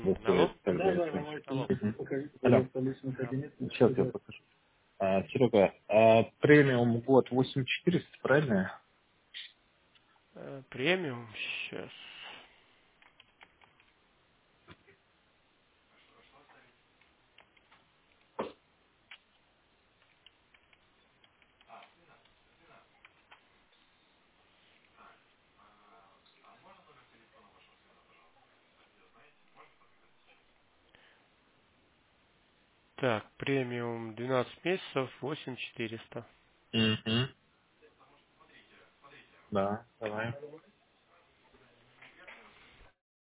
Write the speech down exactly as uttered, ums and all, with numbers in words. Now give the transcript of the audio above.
Алло? Алло. Мгм. Алло. Сейчас я покажу. А, Серега, а премиум год восемь четыреста, правильно? Э, Премиум. Сейчас. Так, премиум двенадцать месяцев, восемь четыреста. Угу. Да, давай.